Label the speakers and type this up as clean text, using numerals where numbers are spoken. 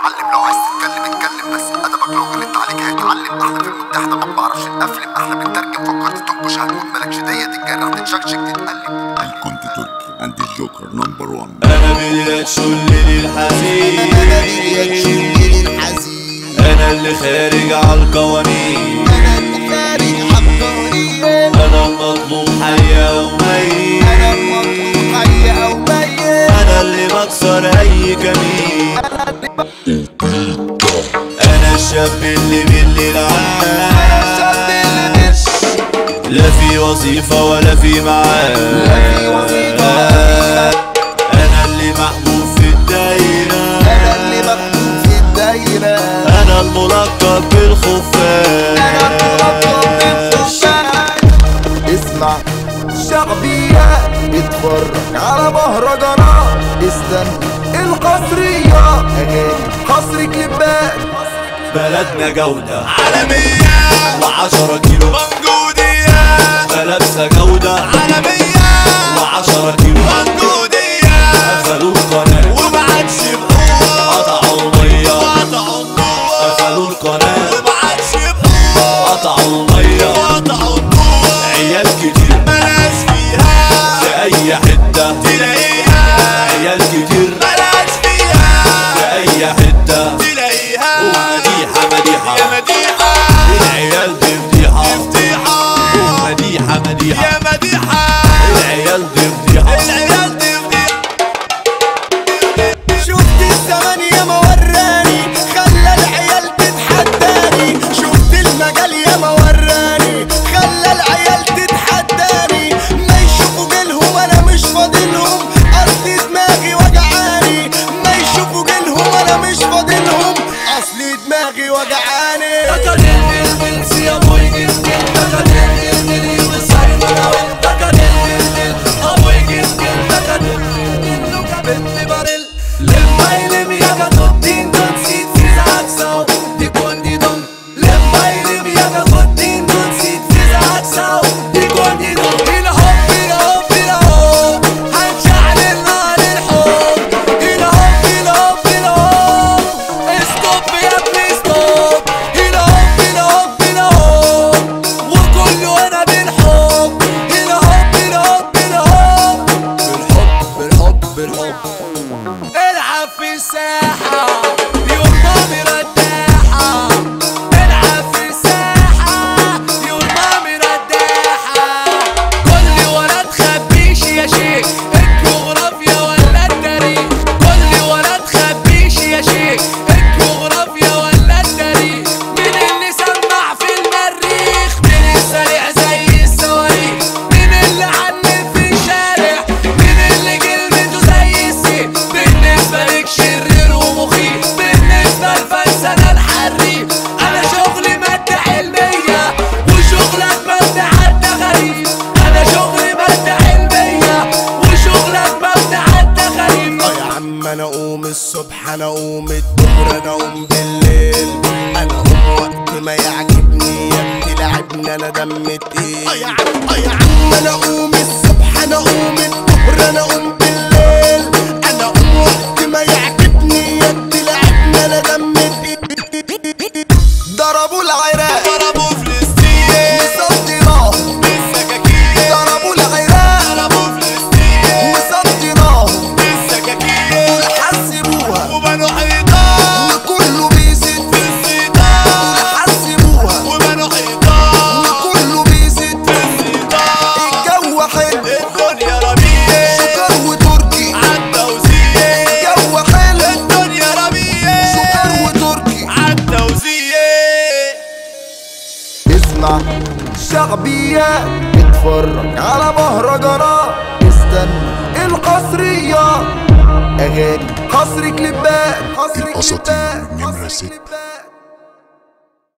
Speaker 1: معلم، لو عايز تتكلم اتكلم، بس ادبك لو غلطت عليك هيتعلم. احنا في المتحده ما بنعرفش نقفلم، احنا بنترجم. فكرت تنكش هتكون مالكش ديه، تتجرح تتشكشك تتقلب.
Speaker 2: هل كنت تركي عند الجوكر نمبر 1؟
Speaker 3: انا بدي شلي الحزين،
Speaker 4: انا بدي شلي الحزين،
Speaker 3: انا اللي خارج عالقوانين،
Speaker 4: انا اللي خارج عالقوانين،
Speaker 3: انا المطلوب حي او ميت،
Speaker 4: انا المطلوب حي او ميت،
Speaker 3: انا اللي بكسر اي كمين، انا الشاب اللي بالليل عاش، لا في وظيفة ولا في معاد، انا اللي محبوب في الدايرة،
Speaker 4: انا اللي محبوب في الدايرة،
Speaker 3: انا الملقب بالخفاش،
Speaker 4: انا الملقب بالخفاش. اسمع شعبية، اتفرج على مهرجانات، استنى القصرية، اغاني قصر كليبات.
Speaker 3: بلدنا جودة عالمية و10 كيلو منجودية، بلدنا جودة عالمية و10 كيلو منجودية، قفلوا القناة ومعادش بقوة، قطعوا المية وقطعوا النور، قفلوا القناة ومعادش بقوة، قطعوا المية وقطعوا النور، عيال كتير ملاش فيها، في أي حتة تلاقيها، عيال كتير ملاش فيها، في أي حتة تلاقيها، ومديحة مديحة يا مديحة، العيال دي فضيحة فضيحة، مديحة مديحة يا مديحة، العيال دي فضيحة، العيال دي فضيحة.
Speaker 4: شفت الزمن ياما وراني، خلى العيال تتحداني، شفت المجال ياما وراني، خلى العيال تتحداني، ما يشوفوا جيلهم انا مش فاضلهم، اصل دماغي وجعاني، ما يشوفوا جيلهم انا مش فاضلهم، اصل دماغي وجعاني.
Speaker 5: العب في الساحة يوم مامي رداحة، العب في الساحة يوم مامي رداحة، كل ولا تخبيش يا شيخ الجغرافيا ولا التاريخ، كل ولا تخبيش يا شيخ الجغرافيا ولا التاريخ، مين اللي سمع في المريخ، مين السريع زي الصواريخ، مين اللي عنف في الشارع، مين اللي كلمته زي السيف، بالنسبة لك شرير ومخيف، بالنسبة لفانس انا الحريف، انا شغلي مادة علمية وشغلك مادة حتى غريب، انا شغلي مادة علمية وشغلك مادة حتى غريب.
Speaker 4: يا عم انا اقوم الصبح، انا اقوم الظهر، انا اقوم بالليل، انا اقوم وقت ما يعجبني، يا بتلعبني انا دم تقيل. يا عم انا اقوم الصبح، انا اقوم الظهر، انا اقوم بالليل، انا اقوم وقت ما يعجبني، يا بتلعبني انا دم تقيل. ضربوا العراق
Speaker 3: ضربوا فلسطين
Speaker 4: وصدناهم
Speaker 3: بالسكاكين،
Speaker 4: ضربوا العراق
Speaker 3: ضربوا فلسطين
Speaker 4: وصدناهم
Speaker 3: بالسكاكين،
Speaker 4: دول حسبوها
Speaker 3: وبنوا حيطان
Speaker 4: وكله بيزيد،
Speaker 3: في السيطان،
Speaker 4: دول حسبوها
Speaker 3: وبنوا حيطان
Speaker 4: وكله بيزيد،
Speaker 3: في السيطان،
Speaker 4: الجو حلو
Speaker 3: الدنيا ربيع
Speaker 4: سكر وتركي،
Speaker 3: عالتوزيع،
Speaker 4: الجو حلو
Speaker 3: الدنيا ربيع
Speaker 4: سكر وتركي.
Speaker 3: عالتوزيع.
Speaker 4: اسمع شعبية، اتفرج على مهرجانات، استنى القصرية، اغاني قصر كليبات، قصر
Speaker 2: الأساطير
Speaker 4: كليبات،
Speaker 2: نمرة
Speaker 4: قصر
Speaker 2: 6.
Speaker 4: كليبات.